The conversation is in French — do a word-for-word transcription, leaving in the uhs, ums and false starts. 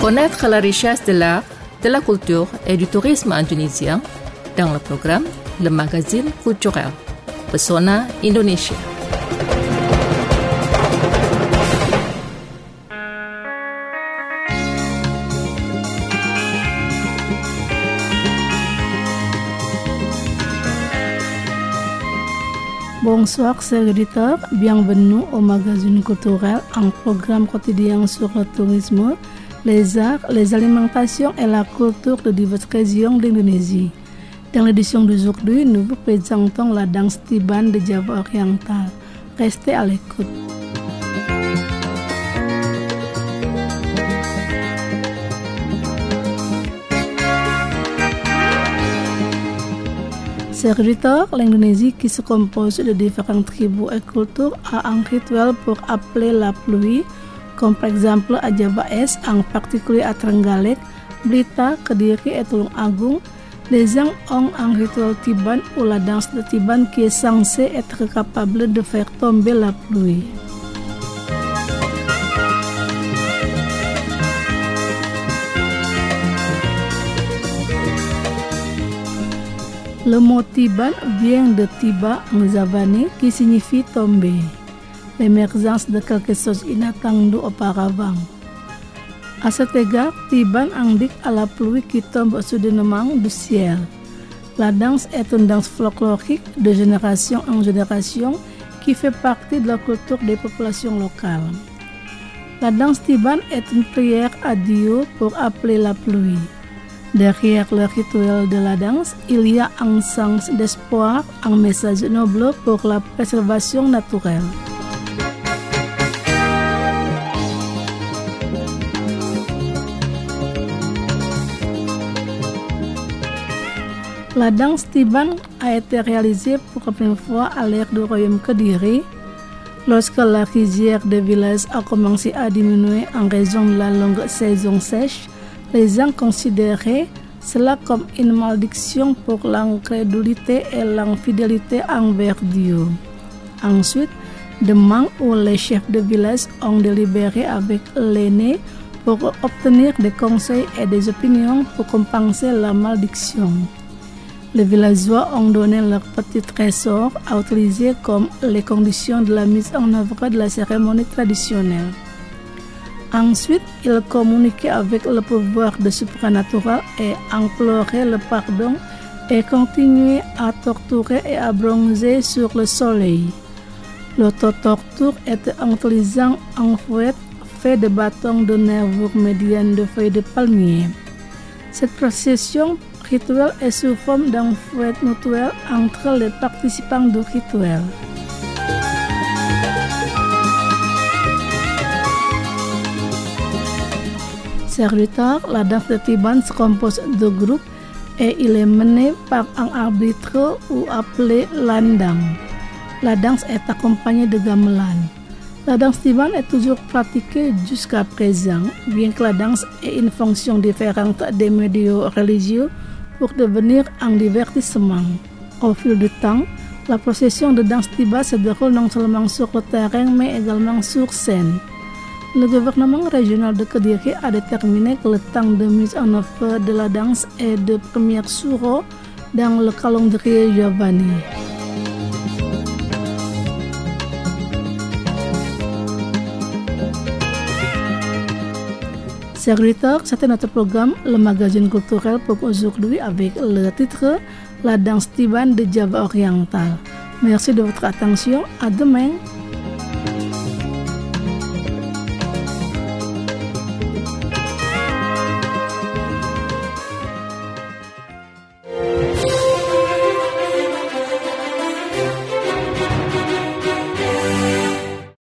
Connaître la richesse de l'art, de la culture et du tourisme indonésien dans le programme Le Magazine Culturel Pesona Indonesia. Bonsoir chers auditeurs, bienvenue au magazine culturel, un programme quotidien sur le tourisme, les arts, les alimentations et la culture de diverses régions d'Indonésie. Dans l'édition d'aujourd'hui, nous vous présentons la danse Tiban de Java oriental. Restez à l'écoute. Serviteur, l'Indonésie qui se compose de différentes tribus et cultures a un rituel pour appeler la pluie, comme par exemple à Java Est, en particulier à Trenggalek, Blitar, Kediri et Tulung Agung. Les gens ont un rituel Tiban ou la danse de Tiban qui est censée être capable de faire tomber la pluie. Le mot Tiban vient de Tiba en javanais qui signifie tomber, l'émergence de quelque chose inattendu auparavant. À cet égard, Tiban indique à la pluie qui tombe soudainement du ciel. La danse est une danse folklorique de génération en génération qui fait partie de la culture des populations locales. La danse Tiban est une prière à Dieu pour appeler la pluie. Derrière le rituel de la danse, il y a un sens d'espoir, un message noble pour la préservation naturelle. La danse Tiban a été réalisée pour la première fois à l'ère du royaume Kediri, lorsque la rizière des villages a commencé à diminuer en raison de la longue saison sèche. Les gens considéraient cela comme une malédiction pour l'incrédulité et l'infidélité envers Dieu. Ensuite, demain où les chefs de village ont délibéré avec l'aîné pour obtenir des conseils et des opinions pour compenser la malédiction. Les villageois ont donné leur petit trésor à utiliser comme les conditions de la mise en œuvre de la cérémonie traditionnelle. Ensuite, ils communiquaient avec le pouvoir de supernatural et imploraient le pardon et continuaient à torturer et à bronzer sur le soleil. L'autotorture était en utilisant un fouet fait de bâtons de nervures médianes de feuilles de palmier. Cette procession rituelle est sous forme d'un fouet mutuel entre les participants du rituel. Serviteur, la danse de Tiban se compose de groupes et il est mené par un arbitre ou appelé landang. La danse est accompagnée de gamelan. La danse Tiban est toujours pratiquée jusqu'à présent, bien que la danse ait une fonction différente des médias religieux pour devenir un divertissement. Au fil du temps, la procession de danse Tiban se déroule non seulement sur le terrain mais également sur scène. Le gouvernement régional de Kediri a déterminé que le temps de mise en œuvre de la danse est de première suro dans le calendrier javanais. Chers auditeurs, c'était notre programme, le magazine culturel pour aujourd'hui avec le titre La danse Tiban de Java oriental. Merci de votre attention, à demain.